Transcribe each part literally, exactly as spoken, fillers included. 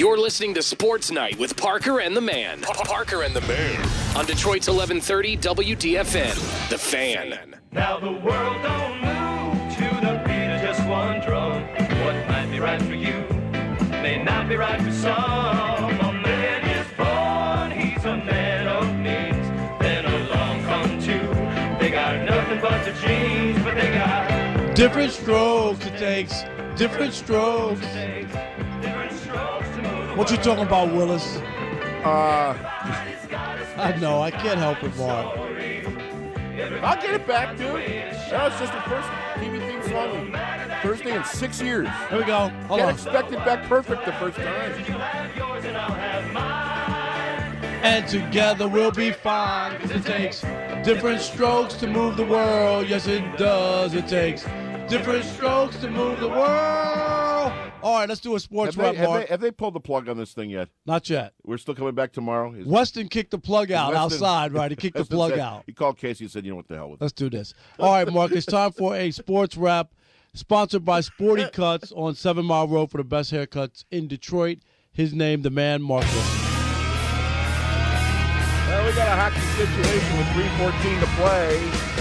You're listening to Sports Night with Parker and the Man. Parker and the Man. On Detroit's eleven thirty W D F N, The Fan. Now the world don't move to the beat of just one drum. What might be right for you may not be right for some. A man is born, he's a man of means. Then along come two. They got nothing but the jeans, but they got different strokes it takes. Different strokes. different strokes to move. What you talking about, Willis? Uh, I know, I can't help it, Mark. I'll get it back, dude. That was just the first T V theme song on Thursday in six years. Here we go. Hold Can't on. expect it back perfect the first time. And together we'll be fine. 'Cause it takes different strokes to move the world. Yes, it does. It takes different strokes to move the world. All right, let's do a sports Have rap, they, have, Mark. they, have they pulled the plug on this thing yet? Not yet. We're still coming back tomorrow? Is, Weston kicked the plug out Weston- outside, right? He kicked the Weston plug said- out. He called Casey and said, you know what the hell with it. Let's do this. All right, Mark, it's time for a sports wrap sponsored by Sporty Cuts on Seven Mile Road for the best haircuts in Detroit. His name, the Man, Mark Wilson. Well, we got a hockey situation with three fourteen to play.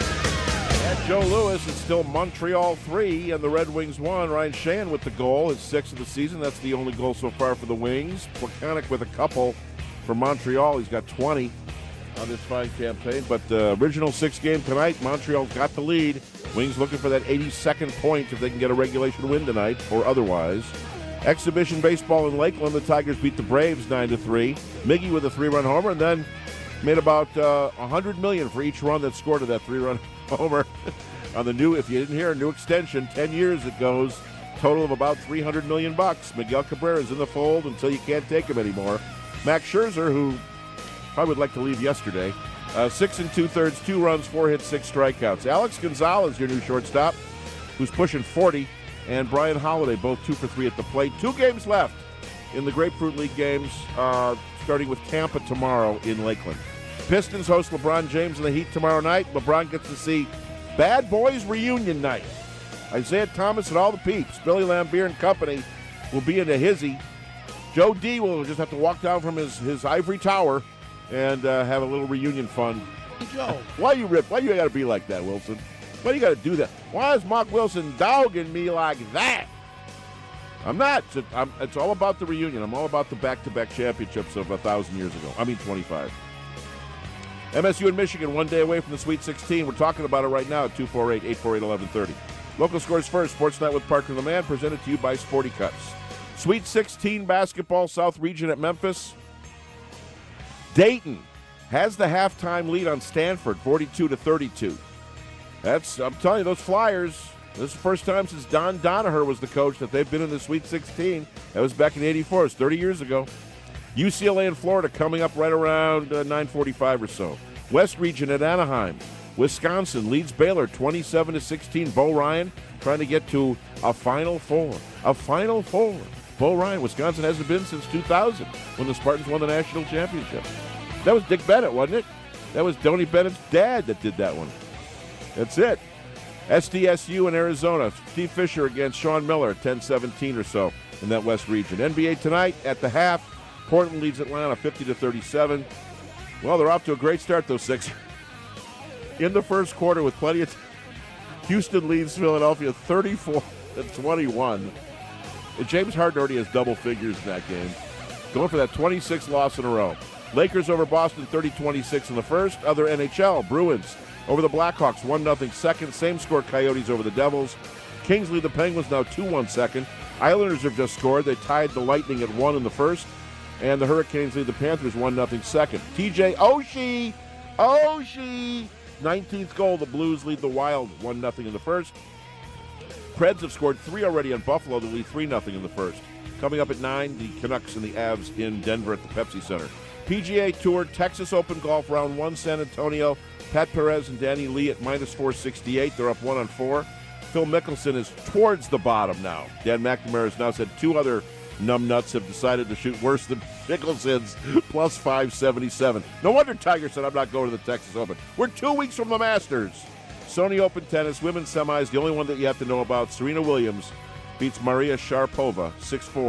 At Joe Louis, it's still Montreal three, and the Red Wings one. Ryan Sheehan with the goal, his sixth of the season. That's the only goal so far for the Wings. Plekanec with a couple for Montreal. He's got twenty on this fine campaign. But the original six game tonight, Montreal's got the lead. Wings looking for that eighty-second point if they can get a regulation win tonight or otherwise. Exhibition baseball in Lakeland, the Tigers beat the Braves nine to three. Miggy with a three-run homer, and then made about uh, one hundred million dollars for each run that scored of that three-run homer on the new, if you didn't hear, new extension, ten years it goes, total of about three hundred million bucks. Miguel Cabrera is in the fold until you can't take him anymore. Max Scherzer, who probably would like to leave yesterday, uh, six and two-thirds, two runs, four hits, six strikeouts. Alex Gonzalez, your new shortstop, who's pushing forty, and Brian Holiday, both two for three at the plate. Two games left in the Grapefruit League games, uh, starting with Tampa tomorrow in Lakeland. Pistons host LeBron James and the Heat tomorrow night. LeBron gets to see Bad Boys Reunion Night. Isaiah Thomas and all the peeps, Billy Lambier and company, will be in a hizzy. Joe D will just have to walk down from his, his ivory tower and uh, have a little reunion fun. Joe. Why you rip? Why you got to be like that, Wilson? Why you got to do that? Why is Mark Wilson dogging me like that? I'm not. It's, I'm, it's all about the reunion. I'm all about the back-to-back championships of a thousand years ago. I mean, twenty-five. M S U and Michigan, one day away from the Sweet sixteen. We're talking about it right now at two four eight, eight four eight, eleven thirty. Local scores first. Sports Night with Parker and the Man, presented to you by Sporty Cuts. Sweet sixteen basketball, South Region at Memphis. Dayton has the halftime lead on Stanford, forty-two to thirty-two. That's, I'm telling you, those Flyers, this is the first time since Don Donaher was the coach that they've been in the Sweet sixteen. That was back in eighty-four. It was thirty years ago. U C L A and Florida coming up right around uh, nine forty-five or so. West Region at Anaheim. Wisconsin leads Baylor twenty-seven to sixteen. Bo Ryan trying to get to a Final Four. A Final Four. Bo Ryan, Wisconsin hasn't been since two thousand when the Spartans won the national championship. That was Dick Bennett, wasn't it? That was Tony Bennett's dad that did that one. That's it. S D S U in Arizona. Steve Fisher against Sean Miller, ten seventeen or so in that West Region. N B A tonight at the half. Portland leads Atlanta fifty to thirty-seven. Well, they're off to a great start, those six. In the first quarter with plenty of time. Houston leads Philadelphia thirty-four to twenty-one. And James Harden already has double figures in that game. Going for that twenty-sixth loss in a row. Lakers over Boston thirty twenty-six in the first. Other N H L, Bruins over the Blackhawks one nothing second. Same score, Coyotes over the Devils. Kings lead the Penguins now two one second. Islanders have just scored. They tied the Lightning at one in the first. And the Hurricanes lead the Panthers one nothing second. T J Oshie, Oshie, nineteenth goal. The Blues lead the Wild one nothing in the first. Preds have scored three already on Buffalo. They lead three nothing in the first. Coming up at nine, the Canucks and the Avs in Denver at the Pepsi Center. P G A Tour, Texas Open Golf, round one, San Antonio. Pat Perez and Danny Lee at minus four sixty-eight. They're up one on four. Phil Mickelson is towards the bottom now. Dan McNamara has now said two other numbnuts have decided to shoot worse than Mickelson's, plus five seventy-seven. No wonder Tiger said, I'm not going to the Texas Open. We're two weeks from the Masters. Sony Open tennis, women's semis, the only one that you have to know about. Serena Williams beats Maria Sharapova, six four,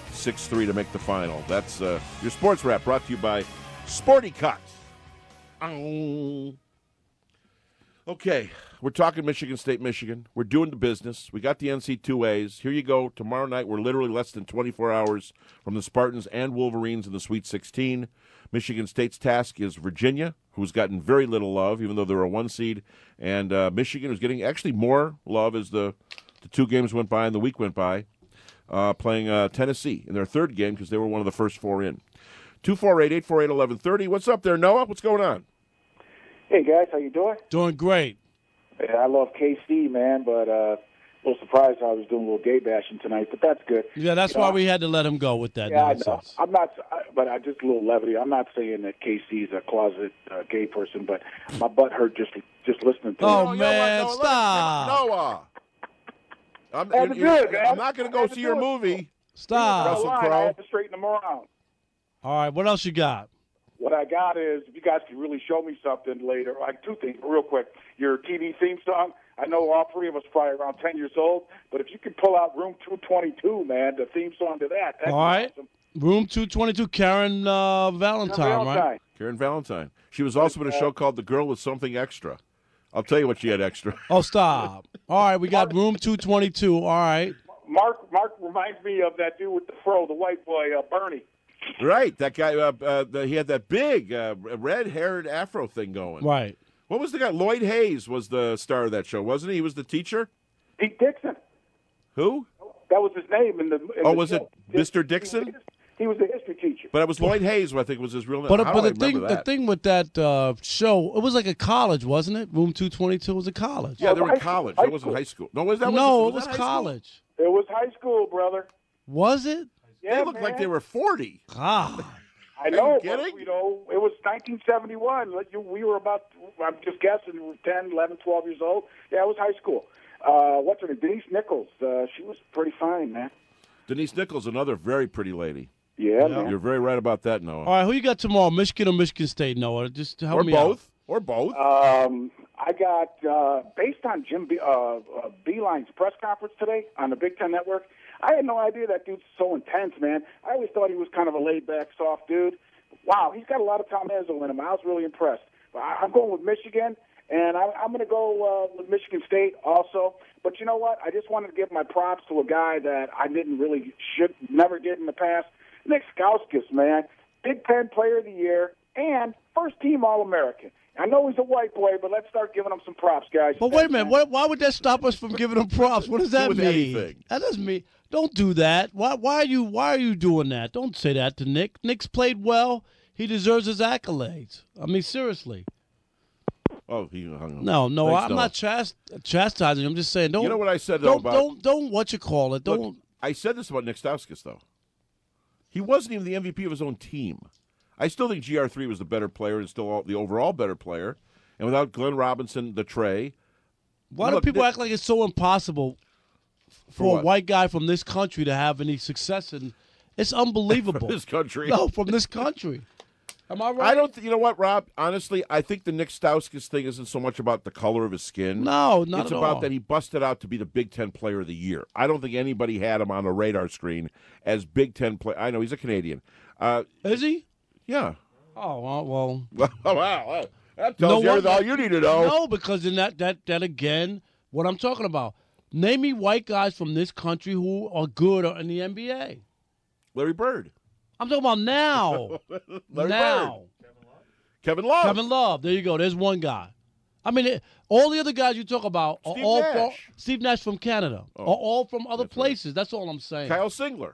six three to make the final. That's uh, your sports wrap brought to you by Sporty Cuts. Oh. Okay, we're talking Michigan State, Michigan. We're doing the business. We got the N C two A's. Here you go. Tomorrow night, we're literally less than twenty-four hours from the Spartans and Wolverines in the Sweet sixteen. Michigan State's task is Virginia, who's gotten very little love, even though they're a one seed. And uh, Michigan is getting actually more love as the, the two games went by and the week went by, uh, playing uh, Tennessee in their third game because they were one of the first four in. two four eight, eight four eight, one one three zero. What's up there, Noah? What's going on? Hey, guys, how you doing? Doing great. Yeah, I love K C, man, but uh, a little surprised I was doing a little gay bashing tonight, but that's good. Yeah, that's you why know, we had to let him go with that yeah, nonsense. I know. I'm not, but I just a little levity. I'm not saying that K C's a closet uh, gay person, but my butt hurt just just listening to Oh, him. man, Noah, stop. Noah. I'm, Had to you're- do it, man. I'm not going to go Had to see do your it. movie. Stop. Russell Line, Crowe. I had to straighten them around. All right, what else you got? What I got is, if you guys can really show me something later, like two things, real quick. Your T V theme song, I know all three of us are probably around ten years old, but if you could pull out Room two twenty-two, man, the theme song to that, that'd All be right. awesome. Room two twenty-two, Karen uh, Valentine, right? Valentine. Karen Valentine. She was also in a show called The Girl with Something Extra. I'll tell you what she had extra. Oh, stop. All right, we got room two twenty-two. All right. Mark Mark reminds me of that dude with the fro, the white boy, uh, Bernie. Right, that guy. Uh, uh, the, he had that big uh, red-haired afro thing going. Right. What was the guy? Lloyd Hayes was the star of that show, wasn't he? He was the teacher. Pete Dixon. Who? That was his name in the. In Oh, the was show. it Mister Dixon? He was a history teacher. But it was Lloyd Hayes, who I think was his real name. But, How but do I the thing remember the that? thing with that uh, show, it was like a college, wasn't it? Room two twenty-two was a college. Yeah, they were High in college. school. That wasn't high school. No, was that? no, was, it was that high school? college. It was high school, brother. Was it? Yeah, They looked like man. they were forty. God. I know. you but, kidding? you know, it was nineteen seventy-one. Like, you- We were about, I'm just guessing, we were ten, eleven, twelve years old. Yeah, it was high school. Uh, what's her name? Denise Nichols. Uh, she was pretty fine, man. Denise Nichols, another very pretty lady. Yeah, man. You're very right about that, Noah. All right, who you got tomorrow? Michigan or Michigan State, Noah? Just help or me both. Or both. Um, I got, uh, based on Jim Be- uh, uh, Beeline's press conference today on the Big Ten Network, I had no idea that dude's so intense, man. I always thought he was kind of a laid-back, soft dude. Wow, he's got a lot of Tom Izzo in him. I was really impressed. But I, I'm going with Michigan, and I, I'm going to go uh, with Michigan State also. But you know what? I just wanted to give my props to a guy that I didn't really should never get in the past. Nick Stauskas, man. Big Ten Player of the Year and first-team All-American. I know he's a white boy, but let's start giving him some props, guys. But wait a minute, what, why would that stop us from giving him props? What does that with mean? anything. That doesn't mean. Don't do that. Why? Why are you? Why are you doing that? Don't say that to Nick. Nick's played well. He deserves his accolades. I mean, seriously. Oh, he hung on. No, no, Thanks, I'm Noah. not chast- chastising. I'm just saying. Don't. You know what I said, though, Don't. about- Don't. Don't. What you call it? Don't. Look, I said this about Nick Stauskas, though. He wasn't even the M V P of his own team. I still think G R three was the better player and still all, the overall better player. And without Glenn Robinson, the Trey. why look, do people Nick- act like it's so impossible for, For a what? white guy from this country to have any success? And it's unbelievable. This country. No, from this country. Am I right? I don't. Th- you know what, Rob? Honestly, I think the Nick Stauskas thing isn't so much about the color of his skin. No, not it's at about all. that he busted out to be the Big Ten Player of the Year. I don't think anybody had him on a radar screen as Big Ten player. I know he's a Canadian. Uh, Is he? yeah. Oh well. well wow, wow. That tells No you everything, wonder- all you need to know. No, because in that that that again, what I'm talking about. Name me white guys from this country who are good in the N B A. Larry Bird. I'm talking about now. Larry now. Bird. Kevin Love. Kevin Love. There you go. There's one guy. I mean, it, all the other guys you talk about are Steve all Nash. from Steve Nash from Canada. Oh, are all from other that's right. places. That's all I'm saying. Kyle Singler.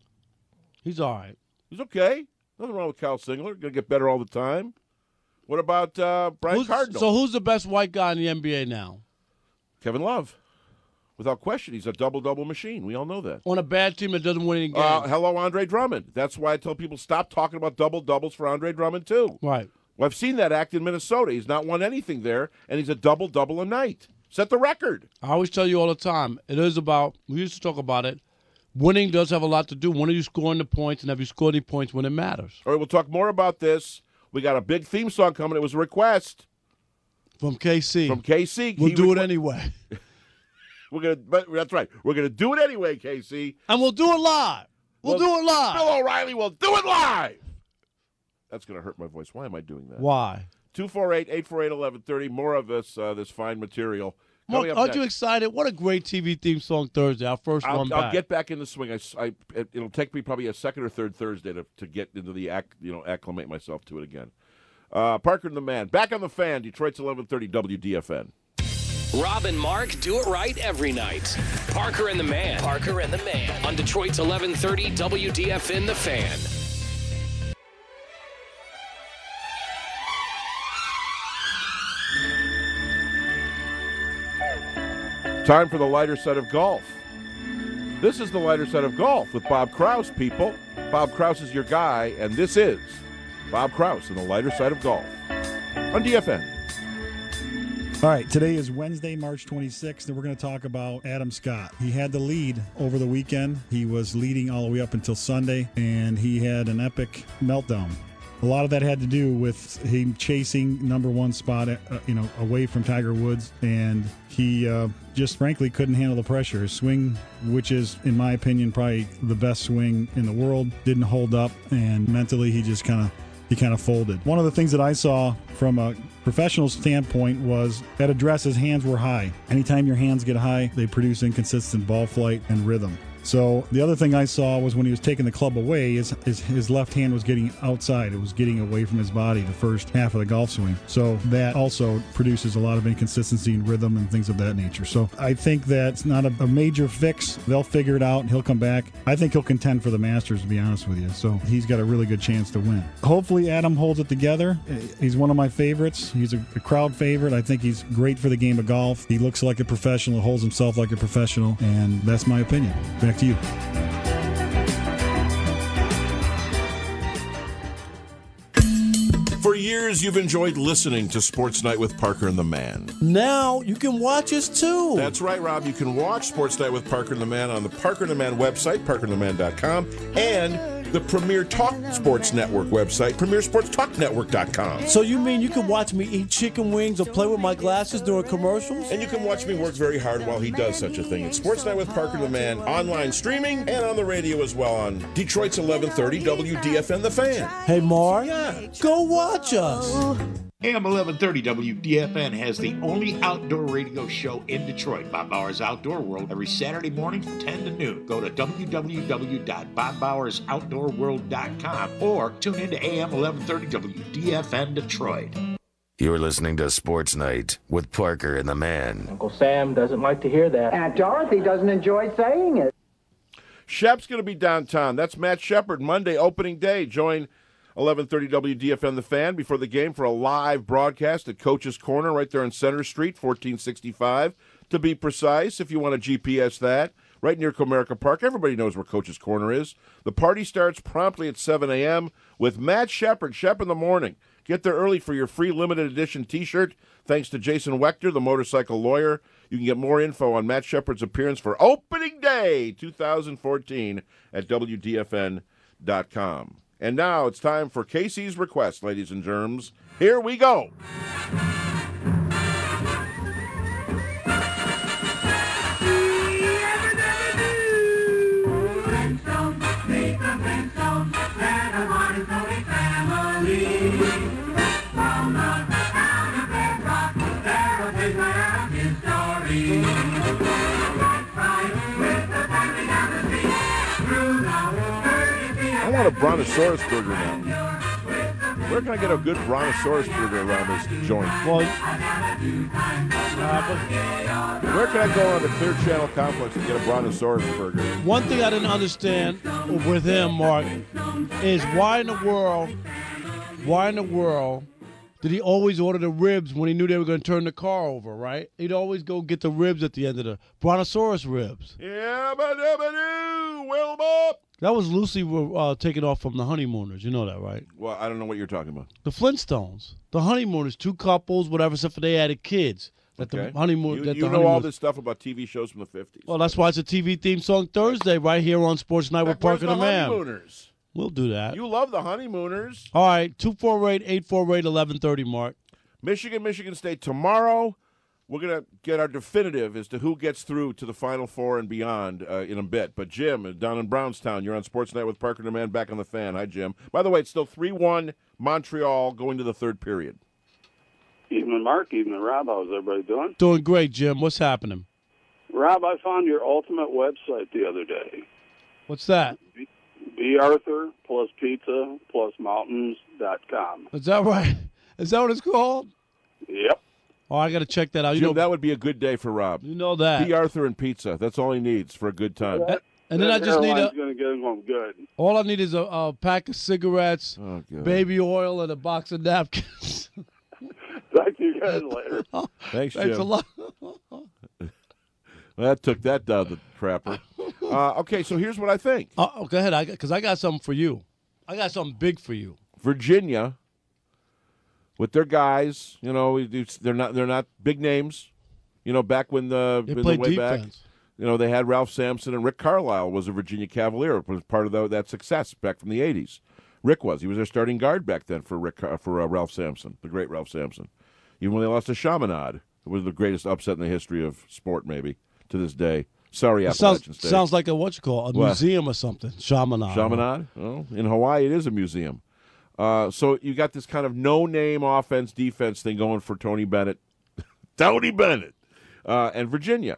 He's all right. He's okay. Nothing wrong with Kyle Singler. Going to get better all the time. What about uh, Brian Who's- Cardinal? So who's the best white guy in the N B A now? Kevin Love. Without question, he's a double-double machine. We all know that. On a bad team that doesn't win any games. Uh, hello, Andre Drummond. That's why I tell people stop talking about double-doubles for Andre Drummond, too. right. Well, I've seen that act in Minnesota. He's not won anything there, and he's a double-double a night. Set the record. I always tell you all the time, it is about, we used to talk about it, winning does have a lot to do. When are you scoring the points, and have you scored any points when it matters? All right, we'll talk more about this. We got a big theme song coming. It was a request From K C. from K C. We'll He do it requ- anyway. We're gonna, but that's right. We're gonna do it anyway, K C. And we'll do it live. We'll, we'll do it live. Bill O'Reilly will do it live. That's going to hurt my voice. Why am I doing that? Why? two four eight, eight four eight, one one three zero. More of this uh, this fine material. Mark, aren't next. you excited? What a great T V theme song Thursday, our 1st I'll, one back. I'll get back in the swing. I, I, it, it'll take me probably a second or third Thursday to, to get into the, act, you know, acclimate myself to it again. Uh, Parker and the Man. Back on the Fan, Detroit's eleven thirty W D F N. Rob and Mark do it right every night. Parker and the Man. Parker and the Man. On Detroit's eleven thirty W D F N, The Fan. Time for the lighter side of golf. This is the lighter side of golf with Bob Kraus, people. Bob Kraus is your guy, and this is Bob Kraus in the lighter side of golf on D F N. All right, today is Wednesday, March twenty-sixth, and we're going to talk about Adam Scott. He had the lead over the weekend. He was leading all the way up until Sunday, and he had an epic meltdown. A lot of that had to do with him chasing number one spot, uh, you know, away from Tiger Woods, and he uh, just frankly couldn't handle the pressure. His swing, which is, in my opinion, probably the best swing in the world, didn't hold up, and mentally he just kind of he kind of folded. One of the things that I saw from a professional standpoint was that address, his hands were high. Anytime your hands get high, they produce inconsistent ball flight and rhythm. So the other thing I saw was when he was taking the club away, his, his, his left hand was getting outside. It was getting away from his body the first half of the golf swing. So that also produces a lot of inconsistency in rhythm and things of that nature. So I think that's not a, a major fix. They'll figure it out and he'll come back. I think he'll contend for the Masters, to be honest with you. So he's got a really good chance to win. Hopefully Adam holds it together. He's one of my favorites. He's a, a crowd favorite. I think he's great for the game of golf. He looks like a professional, holds himself like a professional, and that's my opinion. Back to you. For years, you've enjoyed listening to Sports Night with Parker and the Man. Now you can watch us too. That's right, Rob. You can watch Sports Night with Parker and the Man on the Parker and the Man website, parker and the man dot com, and the Premier Talk Sports Network website, premier sports talk network dot com. So you mean you can watch me eat chicken wings or play with my glasses during commercials? And you can watch me work very hard while he does such a thing. It's Sports Night with Parker and the Man, online streaming and on the radio as well on Detroit's eleven thirty W D F N, The Fan. Hey, Mark, Yeah. go watch us. A M eleven thirty W D F N has the only outdoor radio show in Detroit, Bob Bauer's Outdoor World, every Saturday morning from ten to noon. Go to w w w dot bob bowers outdoor world dot com or tune in to A M eleven thirty W D F N Detroit. You're listening to Sports Night with Parker and the Man. Uncle Sam doesn't like to hear that. Aunt Dorothy doesn't enjoy saying it. Shep's going to be downtown. That's Matt Shepard, Monday opening day. Join eleven thirty W D F N The Fan before the game for a live broadcast at Coach's Corner right there on Center Street, fourteen sixty-five. To be precise, if you want to G P S that, right near Comerica Park. Everybody knows where Coach's Corner is. The party starts promptly at seven a.m. with Matt Shepard, Shep in the Morning. Get there early for your free limited edition T-shirt. Thanks to Jason Wechter, the motorcycle lawyer. You can get more info on Matt Shepard's appearance for opening day two thousand fourteen at W D F N dot com. And now it's time for Casey's Request, ladies and germs. Here we go. I want a Brontosaurus burger now. Where can I get a good Brontosaurus burger around this joint? Well, uh, Where can I go on the Clear Channel Complex and get a Brontosaurus burger? one thing I didn't understand with him, Mark, is why in the world, why in the world did he always order the ribs when he knew they were going to turn the car over, right? He'd always go get the ribs at the end of the Brontosaurus ribs. Yeah, ba da ba doo, Wilma. That was Lucy uh, taken off from the Honeymooners. You know that, right? Well, I don't know what you're talking about. The Flintstones. The Honeymooners, two couples, whatever, except for they added kids. That Okay. the honeymoon. You, that you the know all honeymooners- this stuff about T V shows from the fifties. Well, that's why it's a T V theme song Thursday right here on Sports Night with Where's Parker the the Man. Honeymooners? We'll do that. You love the Honeymooners. All right, two four eight, eight four eight, eleven thirty, Mark. Michigan, Michigan State tomorrow. We're going to get our definitive as to who gets through to the Final Four and beyond uh, in a bit. But, Jim, down in Brownstown, you're on Sports Night with Parker and the Man back on the Fan. Hi, Jim. By the way, it's still three one Montreal going to the third period. Evening, Mark. Evening, Rob. How's everybody doing? Doing great, Jim. What's happening? Rob, I found your ultimate website the other day. What's that? B, B Arthur plus pizza plus mountains dot com. Is that right? Is that what it's called? Yep. Oh, I got to check that out. You Jim, know, that would be a good day for Rob. You know that. B. Arthur and pizza. That's all he needs for a good time. And, and then I just need a. going to get him going good. All I need is a, a pack of cigarettes, oh, baby oil, and a box of napkins. Talk to you guys later. Thanks, Jim. Thanks a lot. Well, that took that down the trapper. Uh, okay, so here's what I think. Uh, go ahead, because I, I got something for you. I got something big for you. Virginia, with their guys, you know, they're not they're not big names. You know, back when the, They in play the way defense. back, you know, they had Ralph Sampson and Rick Carlisle was a Virginia Cavalier, was part of the, that success back from the eighties. Rick was. He was their starting guard back then for Rick for uh, Ralph Sampson, the great Ralph Sampson. Even when they lost to Chaminade, it was the greatest upset in the history of sport, maybe, to this day. Sorry, It Appalachian sounds, State. sounds like a what you call a What? museum or something. Chaminade. Chaminade? Well, in Hawaii, it is a museum. Uh, so you got this kind of no-name offense-defense thing going for Tony Bennett. Tony Bennett. Uh, and Virginia.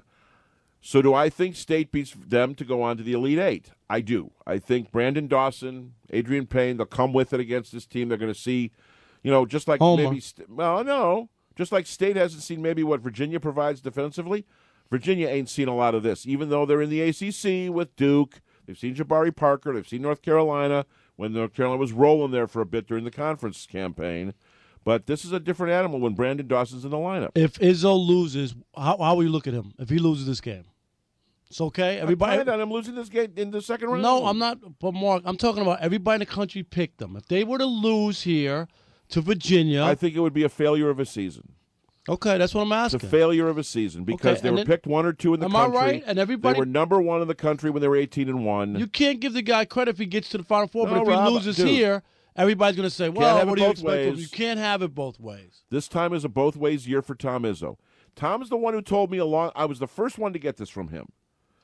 So do I think State beats them to go on to the Elite Eight? I do. I think Brandon Dawson, Adrian Payne, they'll come with it against this team. They're going to see, you know, just like Homer. maybe – well, no. Just like State hasn't seen maybe what Virginia provides defensively, Virginia ain't seen a lot of this. Even though they're in the A C C with Duke, they've seen Jabari Parker, they've seen North Carolina when North Carolina was rolling there for a bit during the conference campaign. But this is a different animal when Brandon Dawson's in the lineup. If Izzo loses, how, how will you look at him if he loses this game? It's okay. Everybody. I'm I'm losing this game in the second round. No, I'm not. But Mark, I'm talking about everybody in the country picked them. If they were to lose here to Virginia, I think it would be a failure of a season. Okay, that's what I'm asking. It's a failure of a season because Okay, they and were then- picked one or two in the Am I country. right? And everybody- They were number one in the country when they were eighteen and one. You can't give the guy credit if he gets to the Final Four, but No, if he Rob, loses dude. here, everybody's going to say, Can't well, have what it do you both expect from him? ways. You can't have it both ways. This time is a both ways year for Tom Izzo. Tom is the one who told me along. I was the first one to get this from him.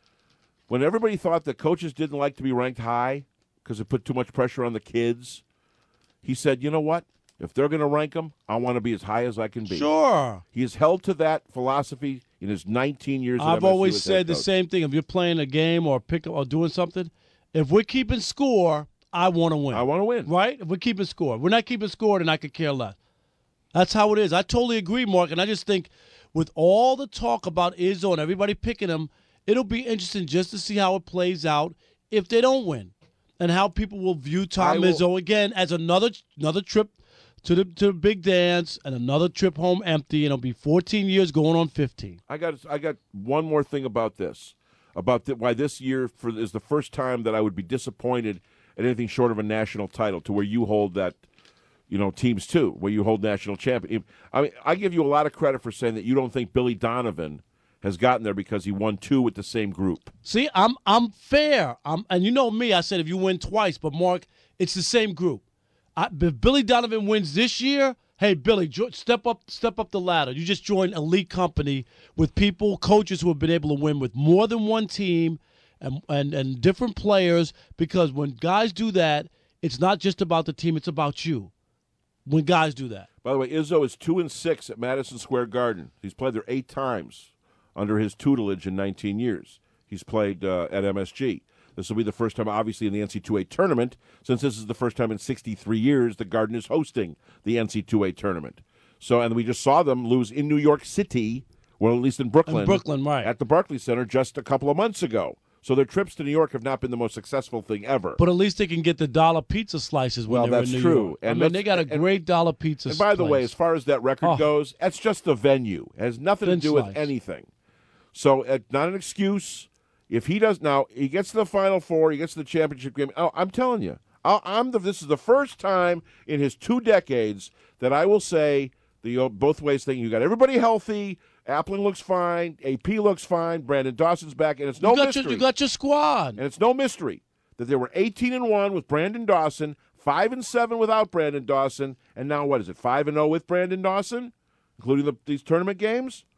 When everybody thought that coaches didn't like to be ranked high because it put too much pressure on the kids, he said, you know what? If they're going to rank them, I want to be as high as I can be. Sure. He has held to that philosophy in his nineteen years. at I've M S U always as head said the coach. same thing. If you're playing a game or pick or doing something, if we're keeping score, I want to win. I want to win. Right? If we're keeping score. If we're not keeping score, then I could care less. That's how it is. I totally agree, Mark. And I just think with all the talk about Izzo and everybody picking him, it'll be interesting just to see how it plays out if they don't win and how people will view Tom I will- Izzo again as another another trip to the to the big dance and another trip home empty. And it'll be fourteen years going on fifteen. I got I got one more thing about this, about the, why this year for is the first time that I would be disappointed at anything short of a national title, to where you hold that, you know, teams too, where you hold national champion. I mean, I give you a lot of credit for saying that you don't think Billy Donovan has gotten there because he won two with the same group. See, I'm I'm fair. I'm, and you know me, I said if you win twice, but Mark, it's the same group. I, if Billy Donovan wins this year, hey Billy, jo- step up, step up the ladder. You just joined elite company with people, coaches who have been able to win with more than one team and and and different players. Because when guys do that, it's not just about the team; it's about you. When guys do that. By the way, Izzo is two and six at Madison Square Garden. He's played there eight times under his tutelage in nineteen years. He's played uh, at M S G. This will be the first time, obviously, in the N C double A tournament, since this is the first time in sixty-three years the Garden is hosting the N C double A tournament. So, and we just saw them lose in New York City, well, at least in Brooklyn. In Brooklyn, right. At the Barclays Center just a couple of months ago. So their trips to New York have not been the most successful thing ever. But at least they can get the dollar pizza slices when Well, they're that's in New true. York. And I mean, that's- they got a and- great dollar pizza. And by the way, place. as far as that record Oh. goes, that's just the venue. It has nothing Thin to do with slice. anything. So, uh, not an excuse. If he does now, he gets to the Final Four, he gets to the championship game. Oh, I'm telling you, I'll, I'm the. This is the first time in his two decades that I will say the uh, both ways thing. You got everybody healthy. Appling looks fine. A P looks fine. Brandon Dawson's back, and it's no you got mystery. Your, you got your squad. And it's no mystery that they were eighteen and one with Brandon Dawson, five and seven without Brandon Dawson, and now what is it? five and oh with Brandon Dawson, including the, these tournament games.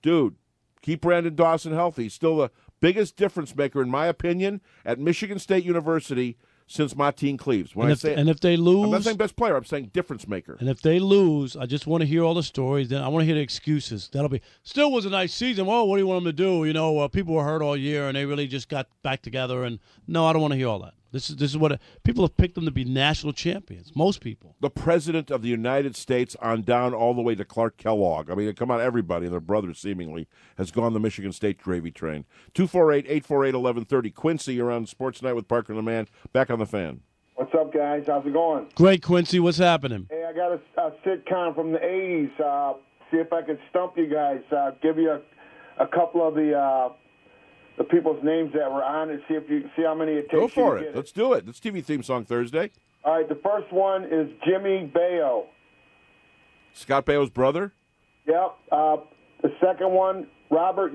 dude, keep Brandon Dawson healthy. He's still the biggest difference maker, in my opinion, at Michigan State University since Martine Cleaves. When and, I if, say and if they lose, I'm not saying best player. I'm saying difference maker. And if they lose, I just want to hear all the stories. Then I want to hear the excuses. That'll be still was a nice season. Well, what do you want them to do? You know, uh, people were hurt all year, and they really just got back together. And no, I don't want to hear all that. This is this is what it, people have picked them to be national champions. Most people. The president of the United States on down all the way to Clark Kellogg. I mean, come on, everybody and their brothers seemingly has gone the Michigan State gravy train. two four eight, eight four eight, one one three zero. Quincy, you're on Sports Night with Parker and the Man. Back on the Fan. What's up, guys? How's it going? Great, Quincy. What's happening? Hey, I got a, a sitcom from the eighties. Uh, see if I can stump you guys. Uh, give you a, a couple of the uh, the people's names that were on it. See if you see how many it takes. Go for you to it. get Let's do it. It's T V theme song Thursday. All right. The first one is Jimmy Bayo. Scott Baio's brother. Yep. Uh, the second one, Robert.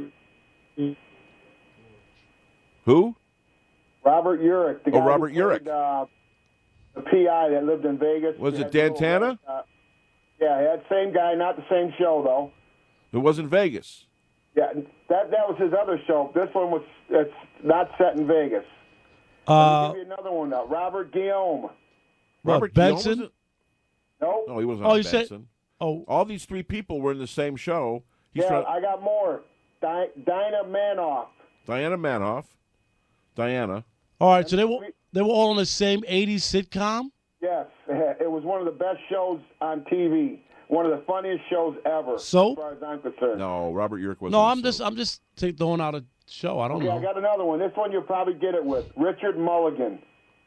Who? Robert Urich. The Oh, guy Robert who played, Urich. Uh, the P I that lived in Vegas. Was He it had the little, Dantana? Uh, yeah, that same guy, not the same show though. It was in Vegas. Yeah, that that was his other show. This one was it's not set in Vegas. Uh, Let me give you another one now. Robert Guillaume. Robert Benson? Guillaume, was it? Nope. No, he wasn't Oh, on you Benson. said- Oh, All these three people were in the same show. He's yeah, trying- I got more. Di- Dinah Manoff. Diana Manoff. Diana. all right. So they were they were all on the same eighties sitcom. Yes, it was one of the best shows on T V. One of the funniest shows ever. Soap? As far as I'm concerned. No, Robert Urich wasn't. No, in I'm just Soap. I'm just t- throwing out a show. I don't Okay, know. I got another one. This one you'll probably get it with. Richard Mulligan.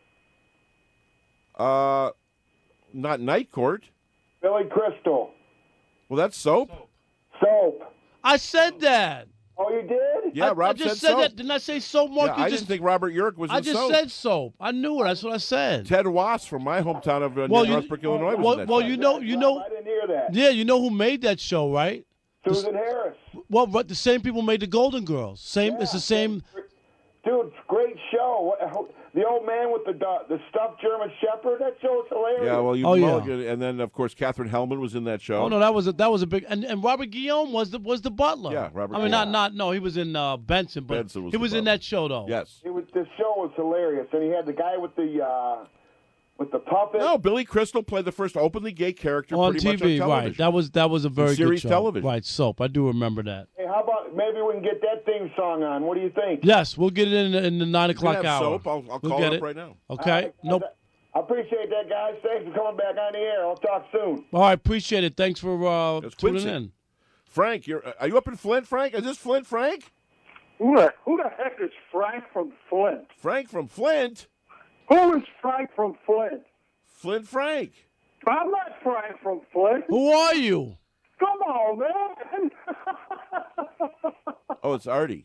Uh, not Night Court. Billy Crystal. Well, that's Soap. Soap. I said that. Oh, you did? Yeah, I, Rob I just said said Soap. that. Didn't I say soap, Mark? Yeah, You I just, didn't think Robert Urich was I in just Soap. said soap. I knew it. That's what I said. Ted Wass from my hometown of uh, Well, you- Northbrook, Illinois, was well, in that well, show. you know, you know, I didn't hear that. yeah, you know who made that show, right? Susan Harris. Well, but the same people made the Golden Girls. Same, it's the Yeah. same. Dude, great show. What- The old man with the du- the stuffed German Shepherd. That show is hilarious. Yeah, well, you Oh, yeah. Mulligan, and then of course Catherine Hellman was in that show. Oh no, that was a, that was a big. And, and Robert Guillaume was the was the butler. Yeah, Robert I mean, not Guillaume. not no, he was in uh, Benson, but Benson was he the was in butler. that show though. Yes. It was the show was hilarious, and he had the guy with the uh, with the puppet. No, Billy Crystal played the first openly gay character on pretty T V, much on television. right? That was that was a very series good show. television. Right? Soap. I do remember that. Hey, how about maybe we can get that theme song on? What do you think? Yes, we'll get it in in the nine You can o'clock have hour. Soap. I'll, I'll We'll call get it it up right now. Okay. I, Nope. I appreciate that, guys. Thanks for coming back on the air. I'll talk soon. All right, appreciate it. Thanks for uh, That's tuning Quincy. in. Frank, you're are you up in Flint, Frank? Is this Flint, Frank? Who the, who the heck is Frank from Flint? Frank from Flint? Who is Frank from Flint? Flint Frank. I'm not Frank from Flint. Who are you? Come on, man. Oh, it's Artie.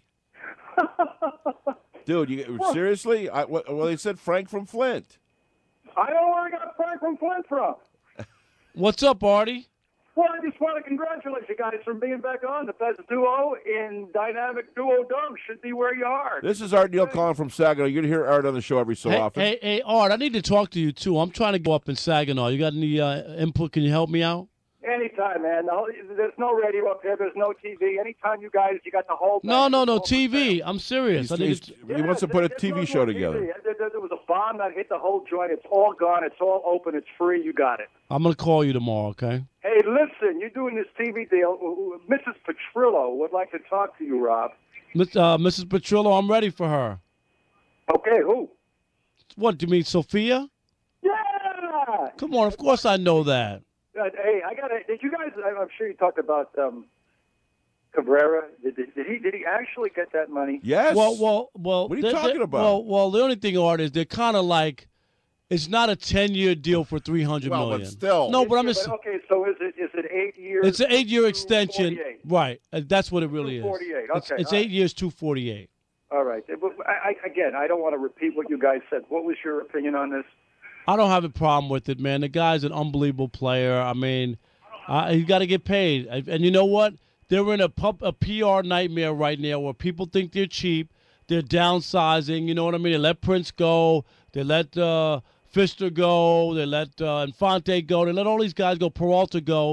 Dude, you seriously? I, well, well, they said Frank from Flint. I know where I got Frank from Flint from. What's up, Artie? Well, I just want to congratulate you guys for being back on. The best duo in Dynamic Duo Dome should be where you are. This is Art Neal calling from Saginaw. You're going to hear Art on the show every so hey, often. hey, hey, Art, I need to talk to you too. I'm trying to go up in Saginaw. You got any uh, input? Can you help me out? Anytime, man. No, there's no radio up there. There's no T V. Anytime you guys, you got the whole. No, no, no, T V. I'm serious. He's- I need he's- to, he wants to put a there's T V no show T V. together. There, there- there was a bomb that hit the whole joint. It's all gone. It's all open. It's free. You got it. I'm going to call you tomorrow, okay? Hey, listen, you're doing this T V deal. Missus Petrillo would like to talk to you, Rob. Miss- Uh, Missus Petrillo, I'm ready for her. Okay, who? What, do you mean Sophia? Yeah! Come on, of course I know that. Uh, hey, I got to. Did you guys? I'm sure you talked about um, Cabrera. Did, did, did he? Did he actually get that money? Yes. Well, well, well. What are you they're- talking they're- about? Well, well, the only thing, Art, is they're kind of like, it's not a ten-year deal for three hundred Well, million. but still. No, but I'm Yeah, just. okay, so is it is it eight years? It's an eight-year two extension, forty-eight? right? uh, That's what it really is. two forty-eight, It's, okay, it's all eight right. years, two forty-eight. All right. But I, I, again, I don't want to repeat what you guys said. What was your opinion on this? I don't have a problem with it, man. The guy's an unbelievable player. I mean, uh, he's got to get paid. And and you know what? They're in a, pub, a P R nightmare right now where people think they're cheap. They're downsizing. You know what I mean? They let Prince go. They let uh, Pfister go. They let uh, Infante go. They let all these guys go. Peralta go.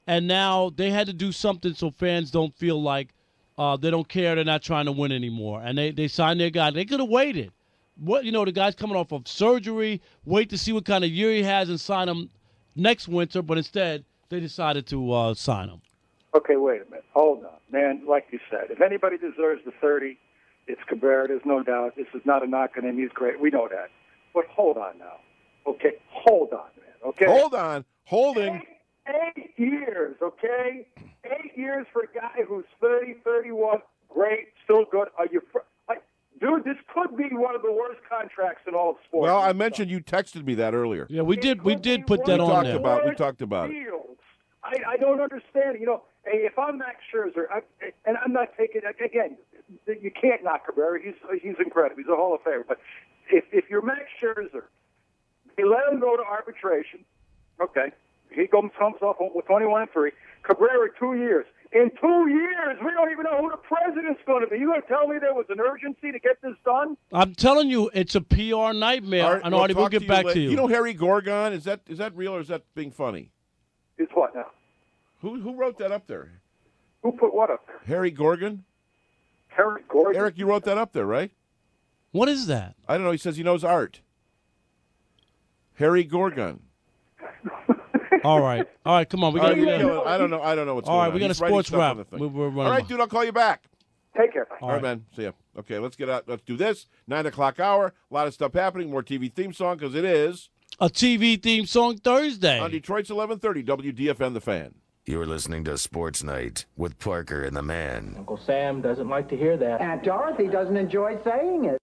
and now they had to do something so fans don't feel like uh, they don't care, they're not trying to win anymore. And they, they signed their guy. They could have waited. What you know, the guy's coming off of surgery, wait to see what kind of year he has and sign him next winter, but instead they decided to uh, sign him. Okay, wait a minute. Hold on. Man, like you said, if anybody deserves the thirty, it's Cabrera. There's no doubt. This is not a knock on him. He's great. We know that. But hold on now. Okay? Hold on, man. Okay? Hold on. Holding. Eight, eight years, okay? Eight years for a guy who's thirty, thirty-one. Great. Still good. Are you fr- I, Dude, this could be one of the worst contracts in all of sports. Well, I mentioned you texted me that earlier. Yeah, we did. We did put that we on talked there. About, we talked about it. Fields. I, I don't understand. You know, hey, if I'm Max Scherzer, I, and I'm not taking again, you can't knock Cabrera. He's he's incredible. He's a Hall of Famer. But if if you're Max Scherzer, you let him go to arbitration. Okay, he comes comes off with twenty-one and three. Cabrera two years. In two years, we don't even know who the president's going to be. You going to tell me there was an urgency to get this done? I'm telling you, it's a P R nightmare. All right, and we'll Artie, we'll talk get to you back later. to you. You know Harry Gorgon? Is that is that real or is that being funny? It's what now? Who who wrote that up there? Who put what up there? Harry Gorgon? Harry Gorgon? Eric, you wrote that up there, right? What is that? I don't know. He says he knows art. Harry Gorgon. All right. All right, come on. We All got right, to we I don't know. I don't know what's All going right, on. we got He's a writing sports stuff wrap. on the thing. We're, we're All running right, dude, I'll call you back. Take care. All right, man. See ya. Okay, let's get out. Let's do this. Nine o'clock hour. A lot of stuff happening. More T V theme song because it is a T V theme song Thursday on Detroit's eleven thirty W D F N The Fan. You're listening to Sports Night with Parker and the Man. Uncle Sam doesn't like to hear that. Aunt Dorothy doesn't enjoy saying it.